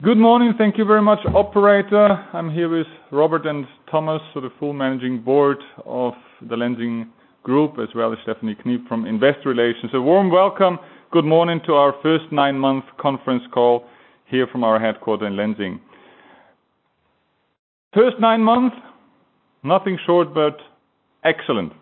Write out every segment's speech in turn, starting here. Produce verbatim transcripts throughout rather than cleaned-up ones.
Good morning. Thank you very much, operator. I'm here with Robert and Thomas, so the full managing board of the Lenzing Group, as well as Stephanie Kniep from Investor Relations. A warm welcome. Good morning to our first nine-month conference call here from our headquarters in Lenzing. First nine months, nothing short but excellent.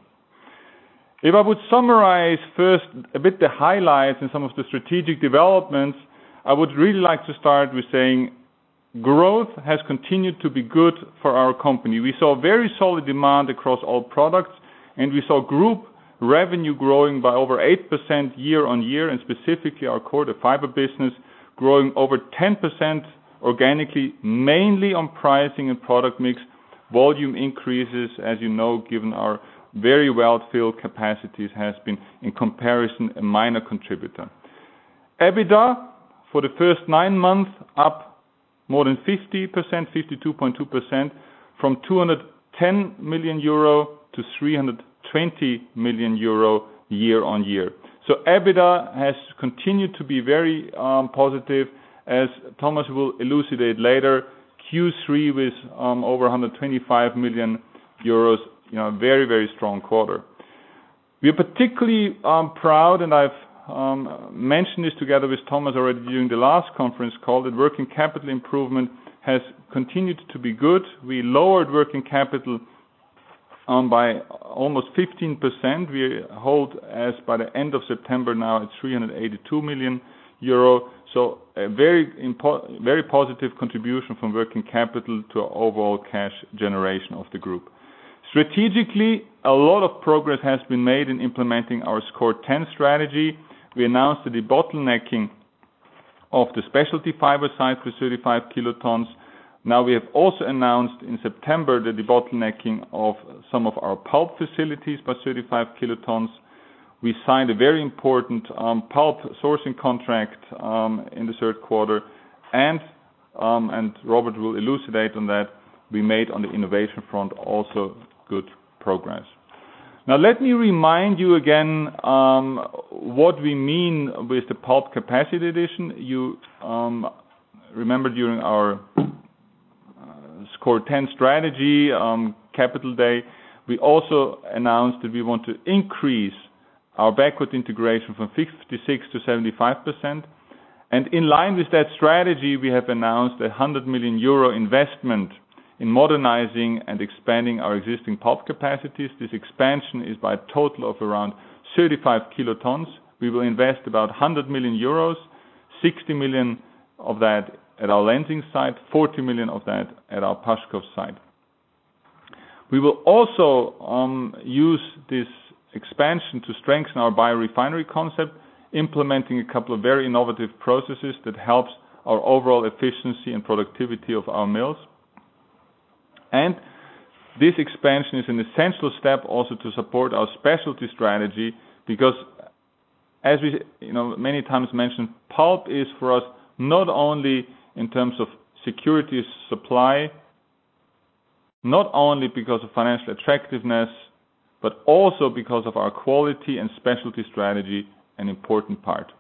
If I would summarize first a bit the highlights and some of the strategic developments, I would really like to start with saying growth has continued to be good for our company. We saw very solid demand across all products, and we saw group revenue growing by over eight percent year on year, and specifically our core, the fiber business, growing over ten percent organically, mainly on pricing and product mix. Volume increases, as you know, given our very well-filled capacities, has been, in comparison, a minor contributor. EBITDA for the first nine months up more than fifty percent, fifty-two point two percent, from two hundred ten million euro to three hundred twenty million euro year on year. So EBITDA has continued to be very um, positive, as Thomas will elucidate later. Q three with um, over one hundred twenty-five million euros, you know, very, very strong quarter. We are particularly um, proud, and I've Um, mentioned this together with Thomas already during the last conference call, that working capital improvement has continued to be good. We lowered working capital um, by almost fifteen percent. We hold, as by the end of September now, at three hundred eighty-two million euro. So a very impo- very positive contribution from working capital to our overall cash generation of the group. Strategically, a lot of progress has been made in implementing our SCORE ten strategy. We announced the debottlenecking of the specialty fiber site for thirty-five kilotons. Now we have also announced in September the debottlenecking of some of our pulp facilities by thirty-five kilotons. We signed a very important um, pulp sourcing contract um, in the third quarter, and um, and Robert will elucidate on that. We made on the innovation front also good progress. Now let me remind you again um, what we mean with the pulp capacity addition. You um, remember during our uh, SCORE ten strategy um, capital day, we also announced that we want to increase our backward integration from fifty-six to seventy-five percent. And in line with that strategy, we have announced a one hundred million euro investment in modernizing and expanding our existing pulp capacities. This expansion is by a total of around thirty-five kilotons. We will invest about one hundred million euros, sixty million of that at our Lenzing site, forty million of that at our Paschkow site. We will also um, use this expansion to strengthen our biorefinery concept, implementing a couple of very innovative processes that helps our overall efficiency and productivity of our mills. And this expansion is an essential step also to support our specialty strategy, because, as we you know many times mentioned, pulp is for us not only in terms of security of supply, not only because of financial attractiveness, but also because of our quality and specialty strategy, an important part.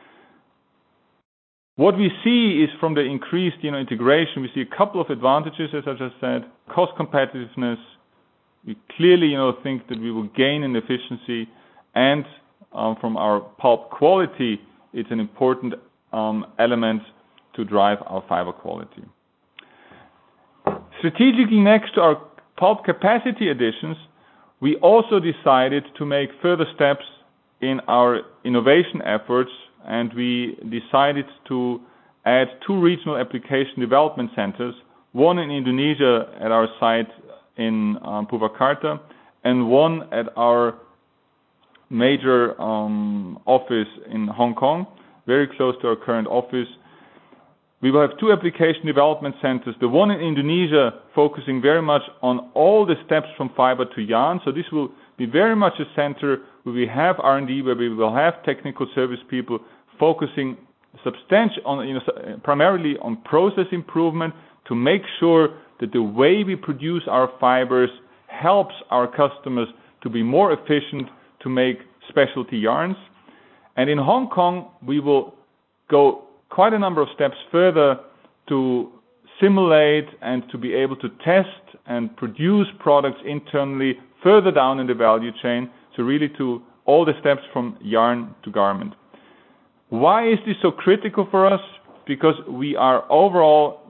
What we see is, from the increased you know, integration, we see a couple of advantages, as I just said. Cost competitiveness. We clearly you know, think that we will gain in efficiency, and um, from our pulp quality, it's an important um, element to drive our fiber quality. Strategically, next to our pulp capacity additions, we also decided to make further steps in our innovation efforts, and we decided to add two regional application development centers, one in Indonesia at our site in um, Purwakarta, and one at our major um, office in Hong Kong, very close to our current office. We will have two application development centers, the one in Indonesia focusing very much on all the steps from fiber to yarn. So this will be very much a center where we have R and D, where we will have technical service people focusing substantial on, you know, primarily on process improvement to make sure that the way we produce our fibers helps our customers to be more efficient to make specialty yarns. And in Hong Kong, we will go quite a number of steps further to simulate and to be able to test and produce products internally further down in the value chain, so really to all the steps from yarn to garment. Why is this so critical for us? Because we are overall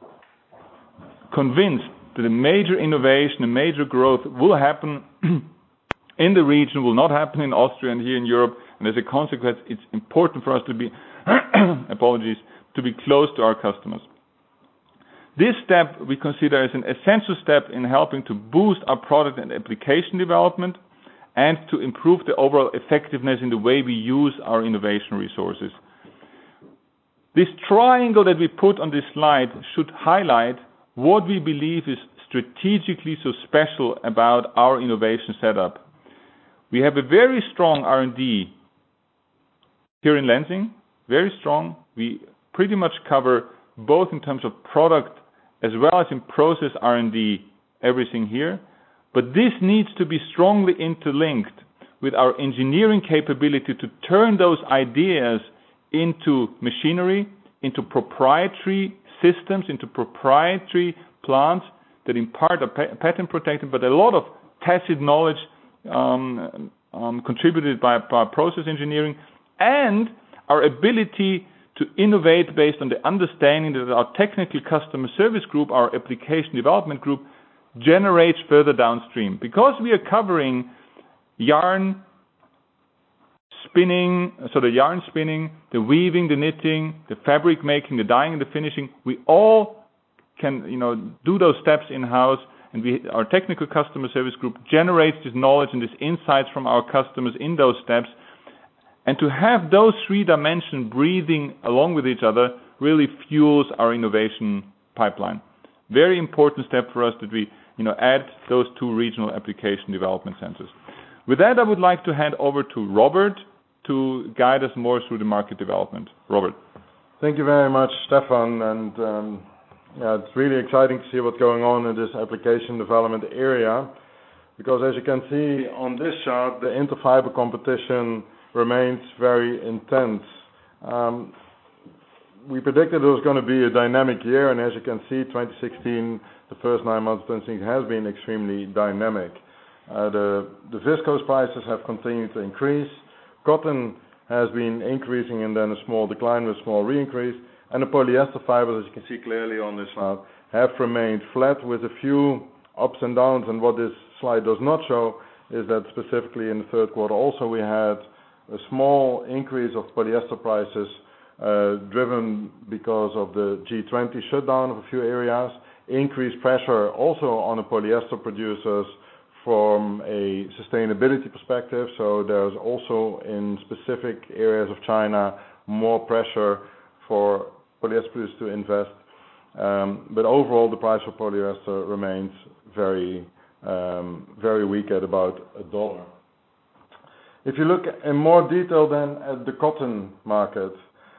convinced that a major innovation, a major growth will happen in the region, will not happen in Austria and here in Europe, and as a consequence, it's important for us to be, apologies, to be close to our customers. This step we consider as an essential step in helping to boost our product and application development and to improve the overall effectiveness in the way we use our innovation resources. This triangle that we put on this slide should highlight what we believe is strategically so special about our innovation setup. We have a very strong R and D here in Lenzing, very strong. We pretty much cover both in terms of product as well as in process R and D, everything here. But this needs to be strongly interlinked with our engineering capability to turn those ideas into machinery, into proprietary systems, into proprietary plants that in part are patent protected, but a lot of tacit knowledge um, um, contributed by, by process engineering, and our ability to innovate based on the understanding that our technical customer service group, our application development group, generates further downstream. Because we are covering yarn spinning, so the yarn spinning, the weaving, the knitting, the fabric making, the dyeing, and the finishing, we all can, you know, do those steps in-house, and we, our technical customer service group generates this knowledge and this insights from our customers in those steps. And to have those three dimensions breathing along with each other really fuels our innovation pipeline. Very important step for us that we, you know, add those two regional application development centers. With that, I would like to hand over to Robert to guide us more through the market development. Robert. Thank you very much, Stefan. And um, yeah, it's really exciting to see what's going on in this application development area, because as you can see on this chart, the interfiber competition remains very intense. Um, we predicted it was going to be a dynamic year, and as you can see, twenty sixteen, the first nine months of twenty sixteen has been extremely dynamic. Uh, the, the viscose prices have continued to increase. Cotton has been increasing and then a small decline with a small re-increase. And the polyester fibers, as you can see clearly on this slide, have remained flat with a few ups and downs. And what this slide does not show is that specifically in the third quarter also we had a small increase of polyester prices uh, driven because of the G twenty shutdown of a few areas, increased pressure also on the polyester producers from a sustainability perspective. So there's also in specific areas of China more pressure for polyester producers to invest. Um, but overall, the price for polyester remains very, um, very weak at about a dollar. If you look in more detail then at the cotton market,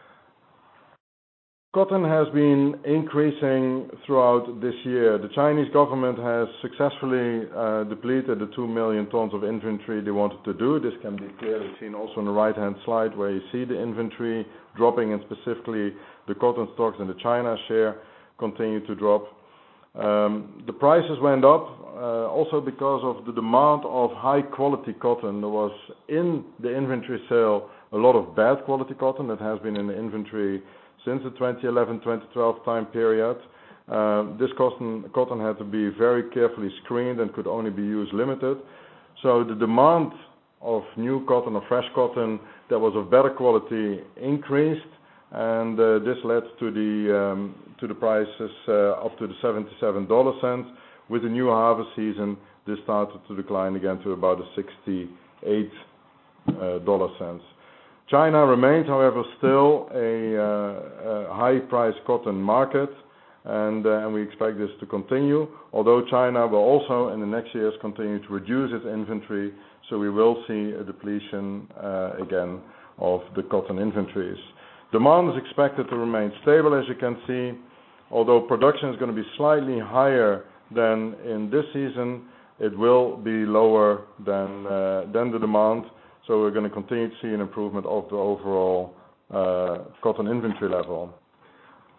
cotton has been increasing throughout this year. The Chinese government has successfully uh, depleted the two million tons of inventory they wanted to do. This can be clearly seen also on the right-hand slide where you see the inventory dropping, and specifically the cotton stocks in the China share continue to drop. Um, the prices went up uh, also because of the demand of high-quality cotton. There was in the inventory sale a lot of bad quality cotton that has been in the inventory since the twenty eleven twenty twelve time period. Uh, this cotton, cotton had to be very carefully screened and could only be used limited. So the demand of new cotton or fresh cotton that was of better quality increased, and uh, this led to the um, to the prices uh, up to the seventy-seven dollar cents. With the new harvest season, this started to decline again to about the sixty-eight dollar cents. China remains, however, still a, uh, a high-priced cotton market, and, uh, and we expect this to continue, although China will also in the next years continue to reduce its inventory, so we will see a depletion uh, again of the cotton inventories. Demand is expected to remain stable, as you can see, although production is going to be slightly higher than in this season, it will be lower than, uh, than the demand. So we're going to continue to see an improvement of the overall uh, cotton inventory level.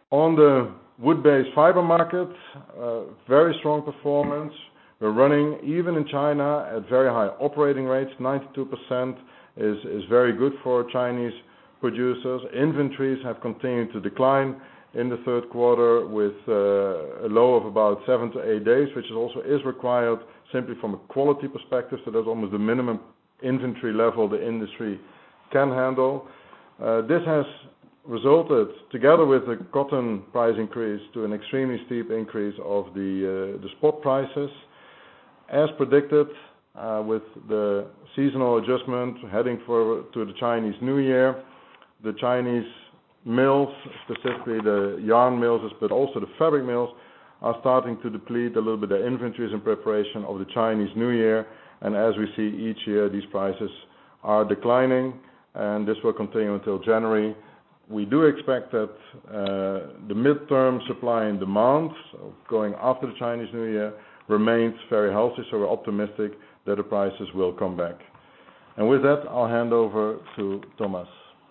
On the wood-based fiber market, uh, very strong performance. We're running, even in China, at very high operating rates. ninety-two percent is, is very good for Chinese producers. Inventories have continued to decline in the third quarter with uh, a low of about seven to eight days, which is also is required simply from a quality perspective. So that's almost the minimum inventory level the industry can handle. Uh, this has resulted, together with the cotton price increase, to an extremely steep increase of the uh, the spot prices. As predicted, uh, with the seasonal adjustment heading for to the Chinese New Year, the Chinese mills, specifically the yarn mills, but also the fabric mills, are starting to deplete a little bit their inventories in preparation of the Chinese New Year. And as we see each year, these prices are declining, and this will continue until January. We do expect that uh, the midterm supply and demand, so going after the Chinese New Year, remains very healthy, so we're optimistic that the prices will come back. And with that, I'll hand over to Thomas.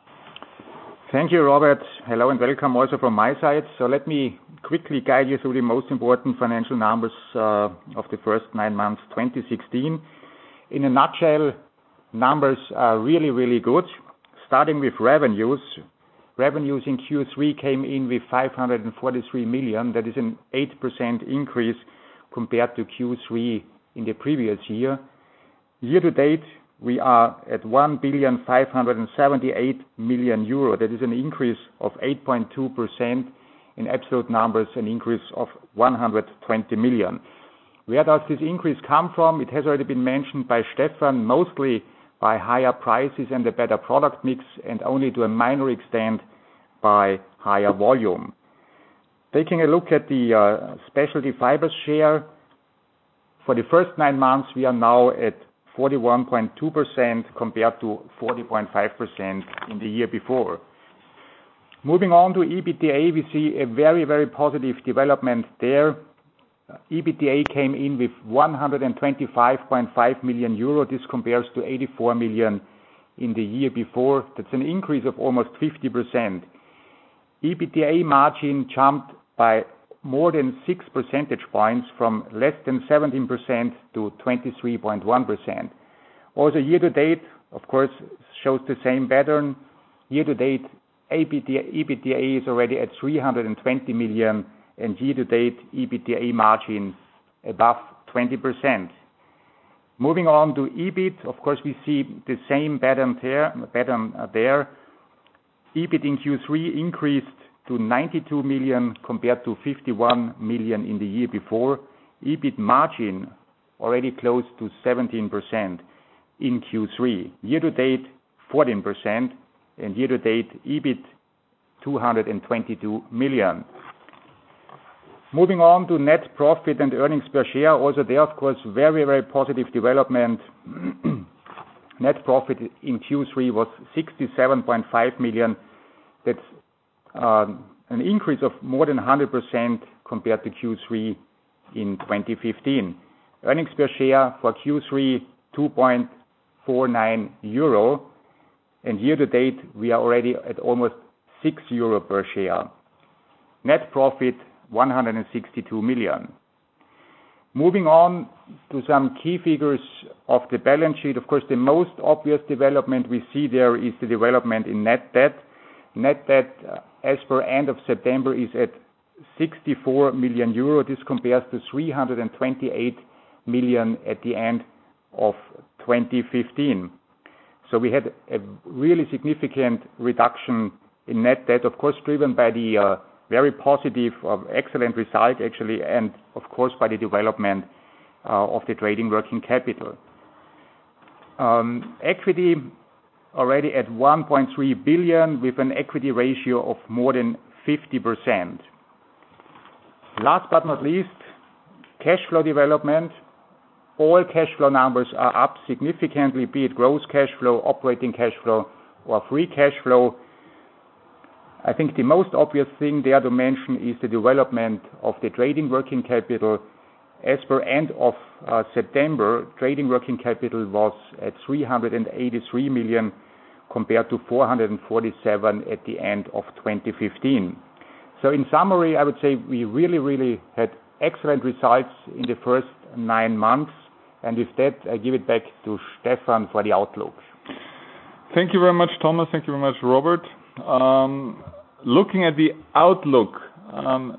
Thank you, Robert. Hello and welcome also from my side. So let me quickly guide you through the most important financial numbers uh, of the first nine months twenty sixteen. In a nutshell, numbers are really, really good. Starting with revenues. Revenues in Q three came in with five hundred forty-three million. That is an eight percent increase compared to Q three in the previous year. Year to date, we are at one billion five hundred seventy-eight million euro. That is an increase of eight point two percent. In absolute numbers, an increase of one hundred twenty million. Where does this increase come from? It has already been mentioned by Stefan, mostly by higher prices and a better product mix, and only to a minor extent by higher volume. Taking a look at the uh, specialty fibers share, for the first nine months we are now at forty-one point two percent compared to forty point five percent in the year before. Moving on to EBITDA, we see a very, very positive development there. EBITDA came in with one hundred twenty-five point five million euro. This compares to eighty-four million in the year before. That's an increase of almost fifty percent. EBITDA margin jumped by more than six percentage points from less than seventeen percent to twenty-three point one percent. Also year to date, of course, shows the same pattern. Year to date, EBITDA is already at three hundred twenty million, and year-to-date EBITDA margin above twenty percent. Moving on to EBIT, of course, we see the same pattern there. Pattern there. EBIT in Q three increased to ninety-two million compared to fifty-one million in the year before. EBIT margin already close to seventeen percent in Q three. Year-to-date, fourteen percent, and year-to-date EBIT two hundred twenty-two million. Moving on to net profit and earnings per share. Also there, of course, very, very positive development. Net profit in Q three was sixty-seven point five million. That's uh, an increase of more than one hundred percent compared to Q three in twenty fifteen. Earnings per share for Q three, two point four nine euro. And year to date, we are already at almost six euro per share. Net profit, one hundred sixty-two million. Moving on to some key figures of the balance sheet. Of course, the most obvious development we see there is the development in net debt. Net debt, uh, as per end of September, is at sixty-four million euro. This compares to three hundred twenty-eight million at the end of twenty fifteen. So we had a really significant reduction in net debt, of course, driven by the uh, very positive, uh, excellent result actually, and of course by the development uh, of the trading working capital. Um, equity already at one point three billion with an equity ratio of more than fifty percent. Last but not least, cash flow development. All cash flow numbers are up significantly, be it gross cash flow, operating cash flow, or free cash flow. I think the most obvious thing there to mention is the development of the trading working capital. As per end of uh, September, trading working capital was at three hundred eighty-three million compared to four hundred forty-seven at the end of twenty fifteen. So in summary, I would say we really, really had excellent results in the first nine months. And with that, I give it back to Stefan for the outlook. Thank you very much, Thomas. Thank you very much, Robert. Um, looking at the outlook, um,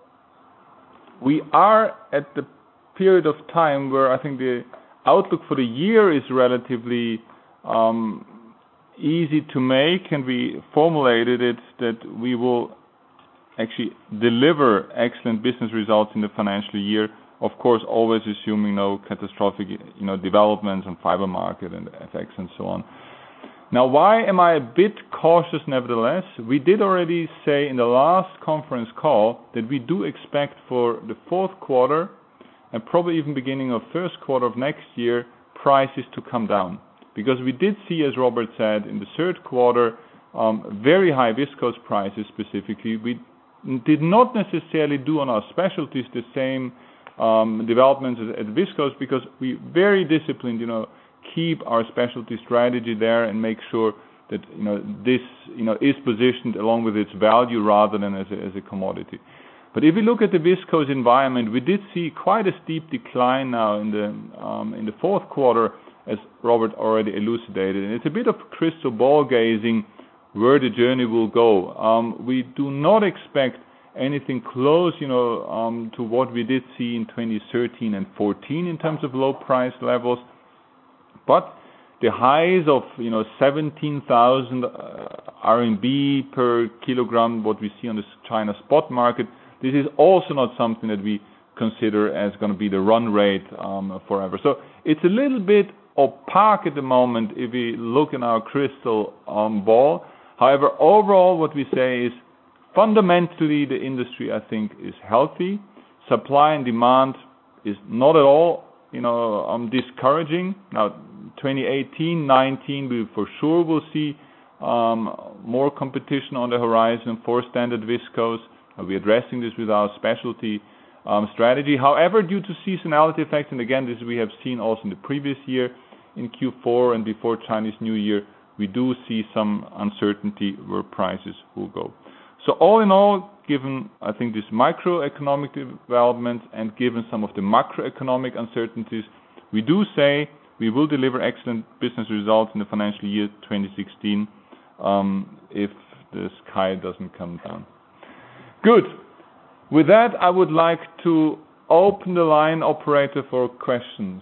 we are at the period of time where I think the outlook for the year is relatively um, easy to make, and we formulated it that we will actually deliver excellent business results in the financial year. Of course, always assuming no catastrophic, you know, developments on fiber market and F X and so on. Now, why am I a bit cautious nevertheless? We did already say in the last conference call that we do expect for the fourth quarter and probably even beginning of first quarter of next year, prices to come down. Because we did see, as Robert said, in the third quarter, um, very high viscose prices specifically. We did not necessarily do on our specialties the same Um, developments at viscose because we very disciplined, you know, keep our specialty strategy there and make sure that, you know, this, you know, is positioned along with its value rather than as a, as a commodity. But if we look at the viscose environment, we did see quite a steep decline now in the um, in the fourth quarter, as Robert already elucidated. And it's a bit of crystal ball gazing where the journey will go. Um, we do not expect anything close, you know, um, to what we did see in twenty thirteen and fourteen in terms of low price levels. But the highs of, you know, seventeen thousand R M B per kilogram, what we see on the China spot market, this is also not something that we consider as going to be the run rate um, forever. So it's a little bit opaque at the moment if we look in our crystal um, ball. However, overall, what we say is, fundamentally, the industry, I think, is healthy. Supply and demand is not at all, you know, um, discouraging. Now, twenty eighteen, nineteen, we for sure will see um, more competition on the horizon for standard viscose. We're addressing this with our specialty um, strategy. However, due to seasonality effects, and again, this we have seen also in the previous year, in Q four and before Chinese New Year, we do see some uncertainty where prices will go. So all in all, given, I think, this microeconomic development and given some of the macroeconomic uncertainties, we do say we will deliver excellent business results in the financial year twenty sixteen um, if the sky doesn't come down. Good. With that, I would like to open the line, operator, for questions.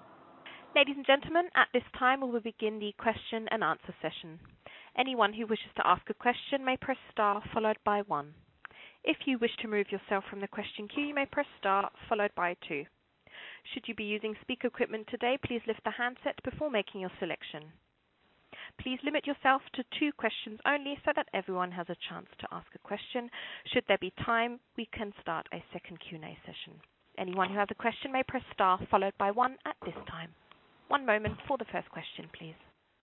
Ladies and gentlemen, at this time we will begin the question and answer session. Anyone who wishes to ask a question may press star followed by one. If you wish to remove yourself from the question queue, you may press star followed by two. Should you be using speaker equipment today, please lift the handset before making your selection. Please limit yourself to two questions only so that everyone has a chance to ask a question. Should there be time, we can start a second Q and A session. Anyone who has a question may press star followed by one at this time. One moment for the first question, please.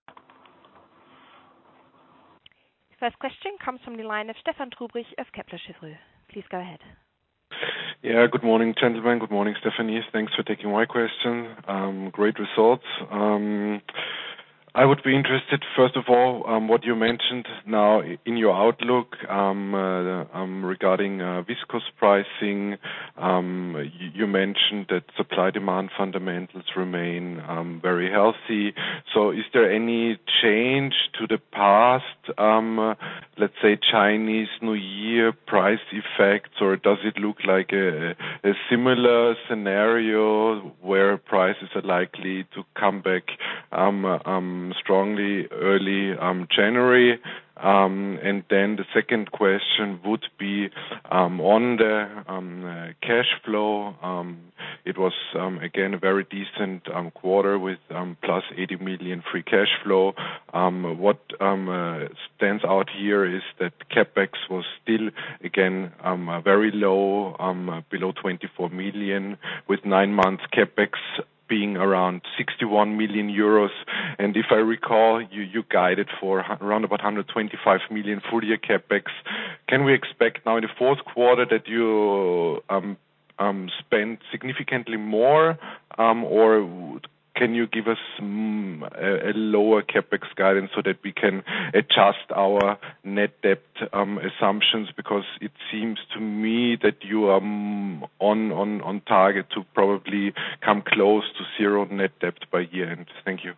First question comes from the line of Stefan Trubrich of Kepler Cheuvreux. Please go ahead. Yeah, good morning, gentlemen. Good morning, Stephanie. Thanks for taking my question. Um, great results. Um, I would be interested, first of all, um, what you mentioned now in your outlook um, uh, um, regarding uh, viscose pricing. Um, you, you mentioned that supply-demand fundamentals remain um, very healthy. So is there any change to the past, um, uh, let's say, Chinese New Year price effects, or does it look like a, a similar scenario where prices are likely to come back um, um, strongly early um, January? Um, and then the second question would be um, on the um, uh, cash flow. Um, it was, um, again, a very decent um, quarter with um, plus eighty million free cash flow. Um, what um, uh, stands out here is that CapEx was still, again, um, uh, very low, um, uh, below twenty-four million, with nine months CapEx being around sixty-one million euros. And if I recall, you, you guided for around about one hundred twenty-five million full year CapEx. Can we expect now in the fourth quarter that you um, um, spend significantly more, um, or can you give us mm, a, a lower CapEx guidance so that we can adjust our net debt um, assumptions? Because it seems to me that you are mm, on, on, on target to probably come close to zero net debt by year end. Thank you.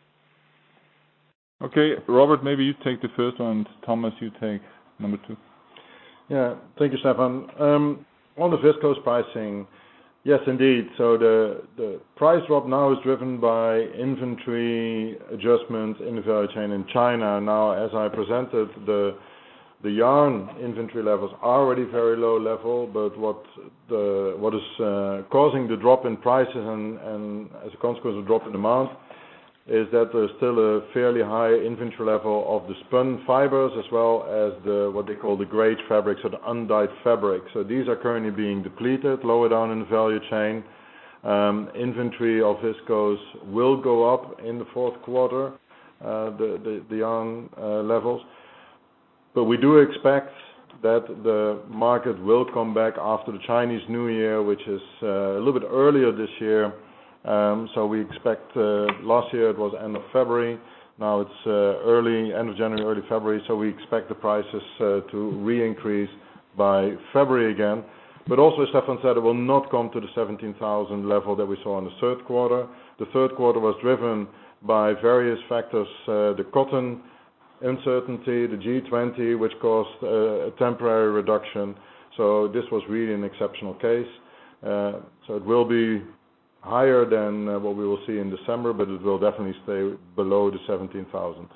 Okay, Robert, maybe you take the first one, and Thomas, you take number two. Yeah, thank you, Stefan. Um, on the viscose pricing, yes, indeed. So the the price drop now is driven by inventory adjustments in the value chain in China. Now, as I presented, the the yarn inventory levels are already very low level, but what the what is uh, causing the drop in prices and, and as a consequence of drop in demand is that there's still a fairly high inventory level of the spun fibers as well as the what they call the grade fabrics or the undyed fabric. So these are currently being depleted lower down in the value chain. Um, inventory of viscose will go up in the fourth quarter, uh, the, the, the yarn uh, levels. But we do expect that the market will come back after the Chinese New Year, which is uh, a little bit earlier this year. Um, so we expect, uh, last year it was end of February, now it's uh, early, end of January, early February, so we expect the prices uh, to re-increase by February again. But also, as Stefan said, it will not come to the seventeen thousand level that we saw in the third quarter. The third quarter was driven by various factors, uh, the cotton uncertainty, the G twenty, which caused uh, a temporary reduction. So this was really an exceptional case. Uh, so it will be higher than uh, what we will see in December, but it will definitely stay below the seventeen thousand.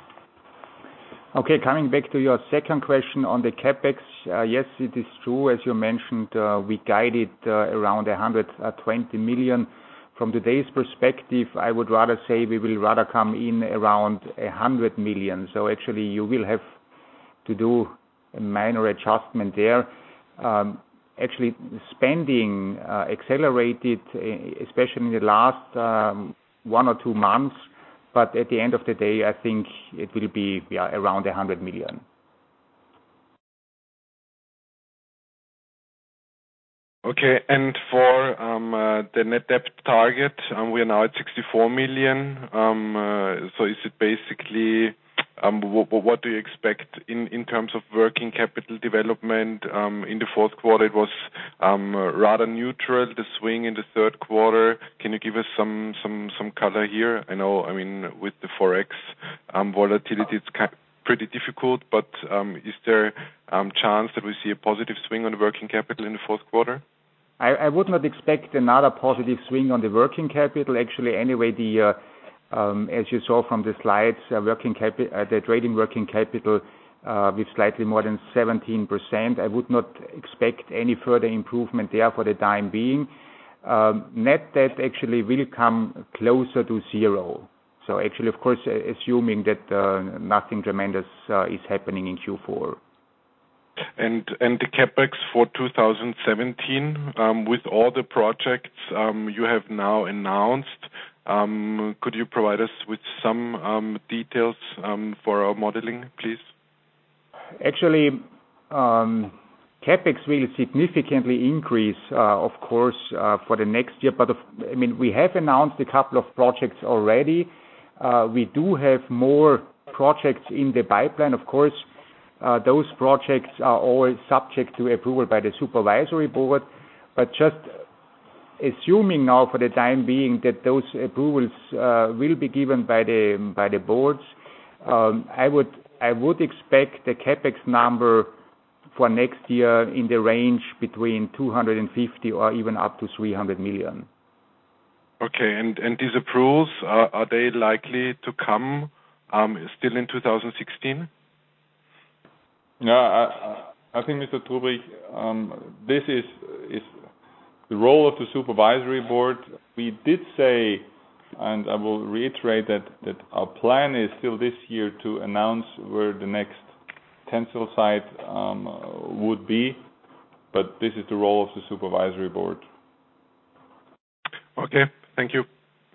Okay, coming back to your second question on the CapEx, uh, yes, it is true. As you mentioned, uh, we guided uh, around one hundred twenty million. From today's perspective, I would rather say we will rather come in around one hundred million. So actually, you will have to do a minor adjustment there. Um, Actually, spending uh, accelerated, especially in the last um, one or two months. But at the end of the day, I think it will be yeah, around one hundred million. Okay, and for um, uh, the net debt target, um, we are now at sixty-four million. Um, uh, so is it basically, um, w- w- what do you expect in, in terms of working capital development? Um, in the fourth quarter, it was um, rather neutral, the swing in the third quarter. Can you give us some, some, some color here? I know, I mean, with the Forex um, volatility, it's kind pretty difficult, but um, is there um, chance that we see a positive swing on the working capital in the fourth quarter? I, I would not expect another positive swing on the working capital. Actually, anyway, the uh, um, as you saw from the slides, uh, working capi- uh, the trading working capital uh, with slightly more than seventeen percent. I would not expect any further improvement there for the time being. Um, net debt actually will come closer to zero. So actually, of course, assuming that uh, nothing tremendous uh, is happening in Q four. And and the CapEx for two thousand seventeen, um, with all the projects um, you have now announced, um, could you provide us with some um, details um, for our modeling, please? Actually, um, CapEx will significantly increase, uh, of course, uh, for the next year. But of, I mean, we have announced a couple of projects already. Uh, we do have more projects in the pipeline, of course. Uh, those projects are all subject to approval by the supervisory board, but just assuming now for the time being that those approvals uh, will be given by the by the boards, um, I would I would expect the CapEx number for next year in the range between two hundred fifty or even up to three hundred million. Okay, and and these approvals are, are they likely to come um, still in two thousand sixteen? Yeah, I, I think, Mister Trubrig, um, this is is the role of the supervisory board. We did say, and I will reiterate that that our plan is still this year to announce where the next Tensile site um, would be, but this is the role of the supervisory board. Okay, thank you.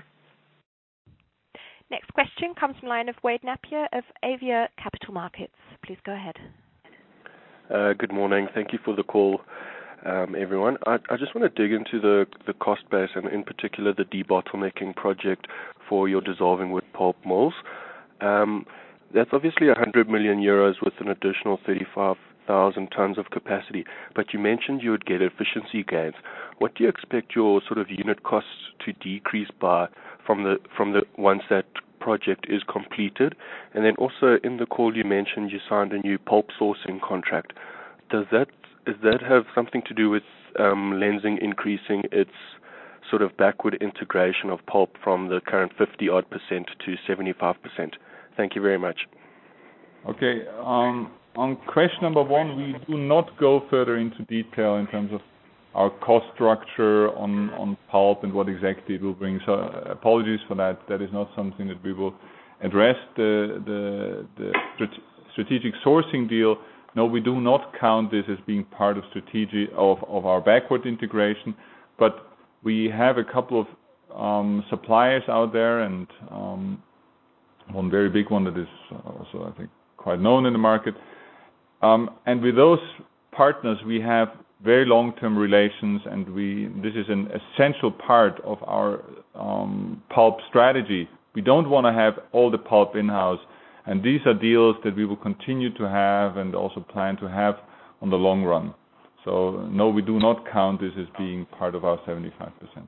Next question comes from the line of Wade Napier of Avia Capital Markets. Please go ahead. Uh, good morning. Thank you for the call, um, everyone. I, I just want to dig into the, the cost base and in particular the debottlenecking project for your dissolving wood pulp mills. Um, that's obviously one hundred million euros with an additional thirty-five thousand tons of capacity, but you mentioned you would get efficiency gains. What do you expect your sort of unit costs to decrease by from the from the once that project is completed? And then also in the call you mentioned you signed a new pulp sourcing contract. Does that does that have something to do with um, Lenzing increasing its sort of backward integration of pulp from the current fifty odd percent to seventy-five percent? Thank you very much. Okay. Um, on question number one, we do not go further into detail in terms of our cost structure on, on pulp and what exactly it will bring. So uh, apologies for that. That is not something that we will address. The, the, the strate- strategic sourcing deal, no, we do not count this as being part of strategic of, of our backward integration, but we have a couple of um, suppliers out there, and um, one very big one that is also, I think, quite known in the market. Um, and with those partners, we have very long-term relations, and we this is an essential part of our um, pulp strategy. We don't want to have all the pulp in-house, and these are deals that we will continue to have and also plan to have on the long run. So no, we do not count this as being part of our seventy-five percent.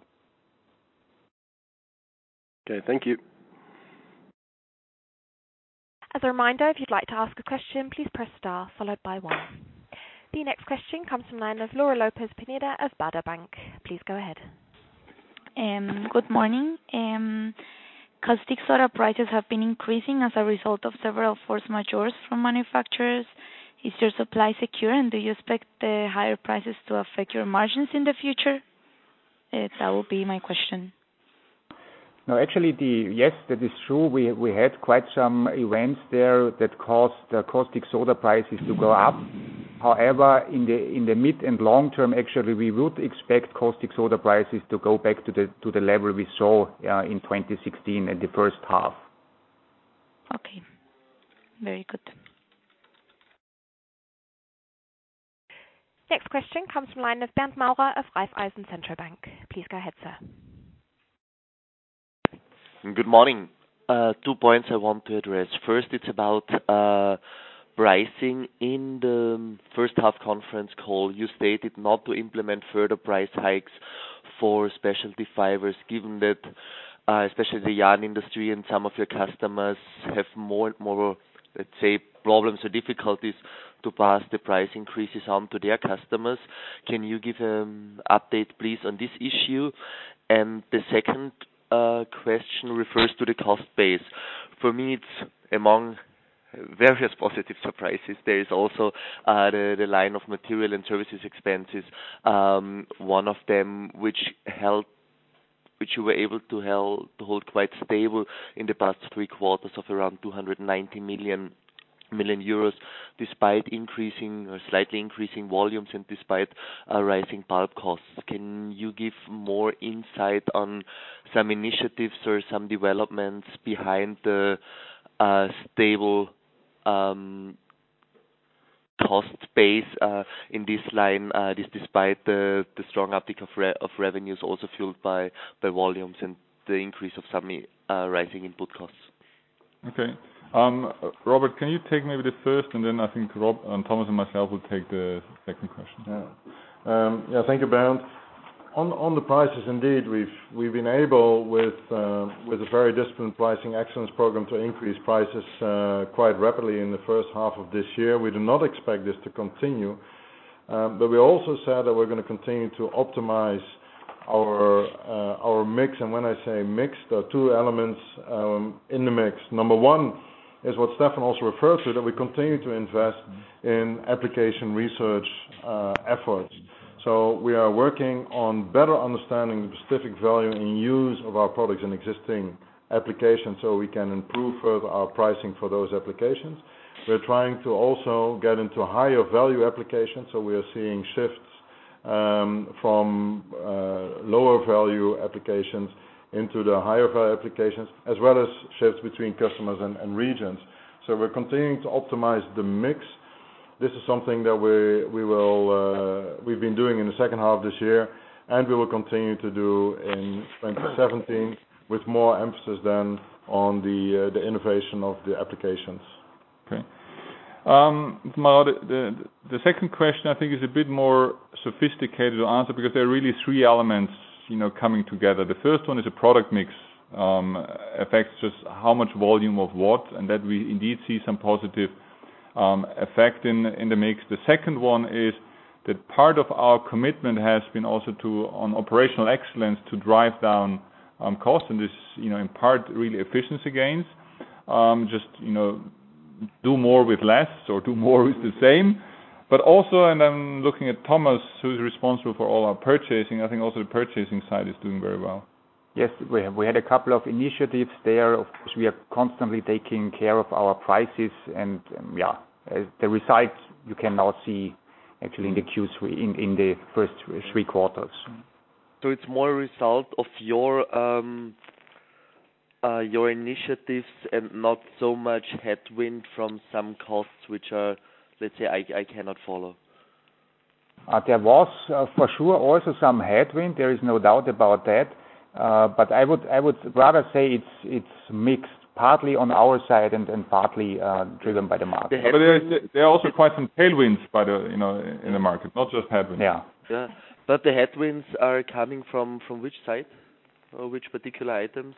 Okay, thank you. As a reminder, if you'd like to ask a question, please press star followed by one. The next question comes from the line of Laura Lopez Pineda of Baader Bank. Please go ahead. Um, good morning. Um, caustic soda prices have been increasing as a result of several force majeures from manufacturers. Is your supply secure, and do you expect the higher prices to affect your margins in the future? Uh, that would be my question. No, actually, the yes, that is true. We we had quite some events there that caused the caustic soda prices to go up. However, in the in the mid and long term, actually, we would expect caustic soda prices to go back to the to the level we saw uh, in twenty sixteen in the first half. Okay, very good. Next question comes from the line of Bernd Maurer of Raiffeisen Centrobank. Please go ahead, sir. Good morning. Uh, two points I want to address. First, it's about uh, pricing. In the first half conference call, you stated not to implement further price hikes for specialty fibers, given that uh, especially the yarn industry and some of your customers have more and more, let's say, problems or difficulties to pass the price increases on to their customers. Can you give an update, please, on this issue? And the second Uh, question refers to the cost base. For me, it's among various positive surprises. There is also uh, the, the line of material and services expenses, um, one of them which held, which you were able to, held, to hold quite stable in the past three quarters of around two hundred ninety million million euros, despite increasing or slightly increasing volumes and despite uh, rising pulp costs. Can you give more insight on some initiatives or some developments behind the uh, stable um, cost base uh, in this line, uh, this despite the, the strong uptick of, re- of revenues also fueled by, by volumes and the increase of some uh, rising input costs? Okay. Um, Robert, can you take maybe the first, and then I think Rob and Thomas and myself will take the second question. Yeah. Um, yeah. Thank you, Bernd. On on the prices, indeed, we've we've been able with uh, with a very disciplined pricing excellence program to increase prices uh, quite rapidly in the first half of this year. We do not expect this to continue, um, but we also said that we're going to continue to optimize our uh, our mix. And when I say mix, there are two elements um, in the mix. Number one is what Stefan also referred to, that we continue to invest in application research uh, efforts. So we are working on better understanding the specific value and use of our products in existing applications, so we can improve further our pricing for those applications. We're trying to also get into higher value applications, so we are seeing shifts um, from uh, lower value applications into the higher value applications, as well as shifts between customers and, and regions. So we're continuing to optimize the mix. This is something that we we will uh, we've been doing in the second half of this year, and we will continue to do in twenty seventeen. with more emphasis then on the uh, the innovation of the applications. Okay. Um, the, the, the second question I think is a bit more sophisticated to answer because there are really three elements, you know, coming together. The first one is a product mix um, affects just how much volume of what, and that we indeed see some positive um, effect in in the mix. The second one is that part of our commitment has been also to on operational excellence to drive down um, costs, and this, you know, in part really efficiency gains. Um, just you know. do more with less or do more with the same. But also, and I'm looking at Thomas, who's responsible for all our purchasing, I think also the purchasing side is doing very well. Yes, we have, we had a couple of initiatives there. Of course, we are constantly taking care of our prices, and um, yeah, the result you can now see actually in the Q three, in, in the first three quarters. So it's more a result of your um, Uh, your initiatives and not so much headwind from some costs which are, let's say, I, I cannot follow. Uh, there was uh, for sure also some headwind. There is no doubt about that. Uh, but I would I would rather say it's it's mixed, partly on our side and, and partly uh, driven by the market. The but there, there are also quite some tailwinds by the you know in the market, not just headwinds. Yeah. Yeah. But the headwinds are coming from, from which side, or which particular items?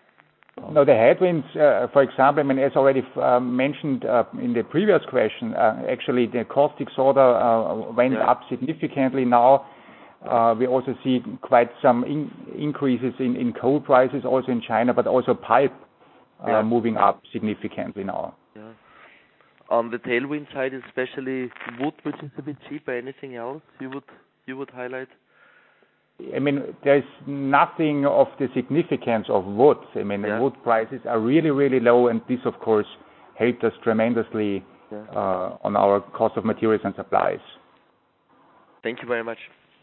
No, the headwinds, uh, for example, I mean, as already uh, mentioned uh, in the previous question, uh, actually the caustic soda uh, went yeah. up significantly now. Uh, we also see quite some in increases in, in coal prices also in China, but also pulp uh, yeah. moving up significantly now. Yeah. On the tailwind side, especially wood, which is a bit cheaper. Anything else you would you would highlight? I mean, there's nothing of the significance of wood. I mean, yeah. the wood prices are really, really low, and this, of course, helped us tremendously yeah. uh, on our cost of materials and supplies. Thank you very much.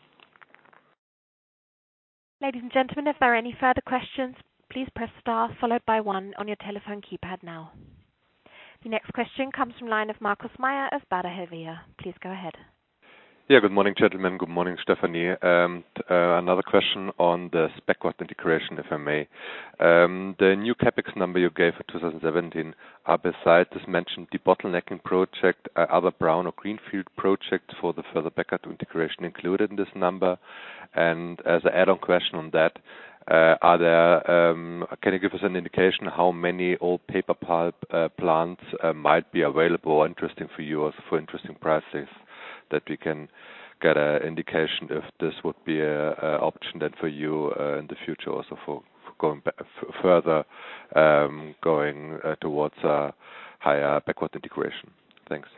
Ladies and gentlemen, if there are any further questions, please press star followed by one on your telephone keypad now. The next question comes from line of Markus Meyer of Baader Helvea. Please go ahead. Yeah, good morning, gentlemen. Good morning, Stephanie. Um, uh, another question on the backward integration, if I may. Um, the new CapEx number you gave for two thousand seventeen are besides this mentioned debottlenecking project, uh, other brown or greenfield projects for the further backward integration included in this number? And as an add-on question on that, uh, are there? Um, can you give us an indication how many old paper pulp uh, plants uh, might be available or interesting for you, also for interesting prices, that we can get an indication if this would be a, a option then for you uh, in the future, also for, for going back f further, um, going uh, towards a higher backward integration. Thanks.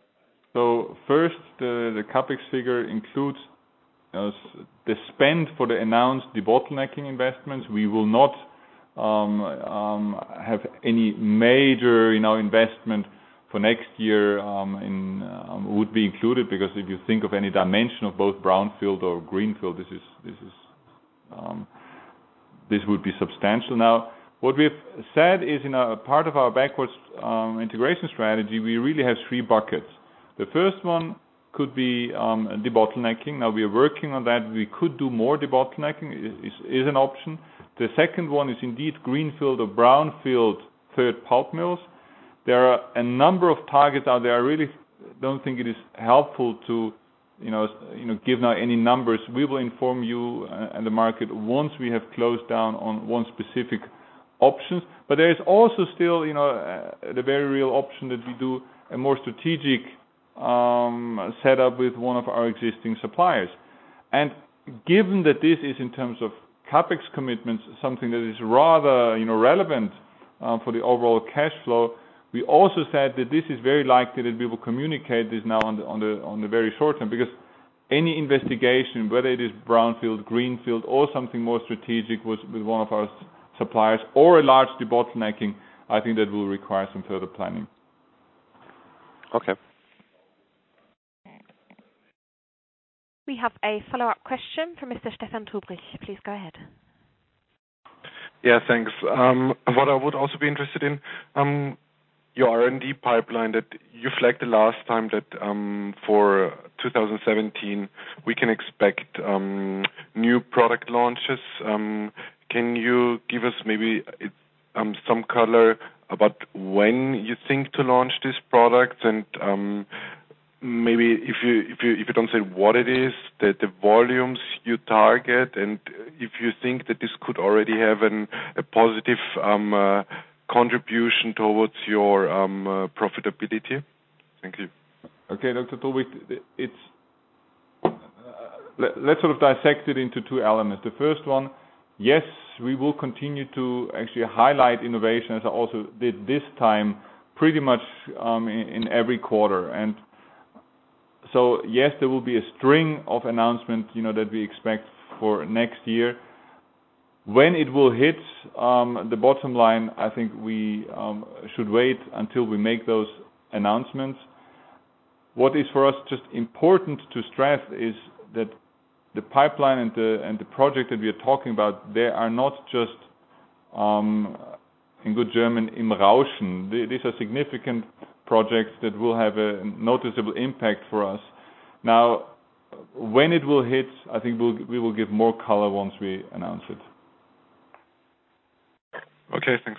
So first, the, the CapEx figure includes uh, the spend for the announced debottlenecking investments. We will not um, um, have any major, you know, investment for next year um, in, um, would be included, because if you think of any dimension of both brownfield or greenfield, this is this is um, this would be substantial. Now, what we've said is, in a part of our backwards um, integration strategy, we really have three buckets. The first one could be um, debottlenecking. Now we are working on that. We could do more debottlenecking. Is, is an option. The second one is indeed greenfield or brownfield third pulp mills. There are a number of targets out there. I really don't think it is helpful to, you know, you know, give now any numbers. We will inform you and the market once we have closed down on one specific options. But there is also still, you know, uh, the very real option that we do a more strategic um, setup with one of our existing suppliers. And given that this is, in terms of capex commitments, something that is rather, you know, relevant uh, for the overall cash flow, we also said that this is very likely that we will communicate this now on the on the on the very short term, because any investigation, whether it is brownfield, greenfield, or something more strategic with, with one of our suppliers, or a large debottlenecking, I think that will require some further planning. Okay. We have a follow-up question from Mister Stefan Tubrich. Please go ahead. Yeah, thanks. Um, what I would also be interested in, um, your R and D pipeline that you flagged the last time, that um, for two thousand seventeen we can expect um, new product launches. Um, can you give us maybe um, some color about when you think to launch these products, and um, maybe if you if you if you don't say what it is, the the volumes you target, and if you think that this could already have an, a positive um, uh, contribution towards your um, uh, profitability. Thank you. Okay, Doctor Tolwig, it's uh, let, let's sort of dissect it into two elements. The first one, yes, we will continue to actually highlight innovation, as I also did this time, pretty much um, in, in every quarter. And so, yes, there will be a string of announcements, you know, that we expect for next year. When it will hit um, the bottom line, I think we um, should wait until we make those announcements. What is for us just important to stress is that the pipeline and the and the project that we are talking about, they are not just, um, in good German, im Rauschen. These are significant projects that will have a noticeable impact for us. Now, when it will hit, I think we'll, we will give more color once we announce it. Okay, thanks.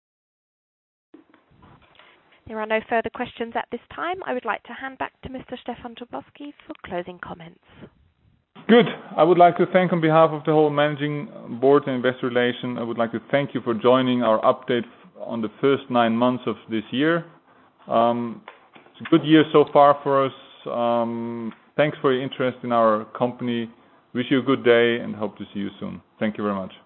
There are no further questions at this time. I would like to hand back to Mister Stefan Tobolski for closing comments. Good. I would like to thank on behalf of the whole Managing Board and Investor Relations, I would like to thank you for joining our update on the first nine months of this year. Um, it's a good year so far for us. Um, thanks for your interest in our company. Wish you a good day and hope to see you soon. Thank you very much.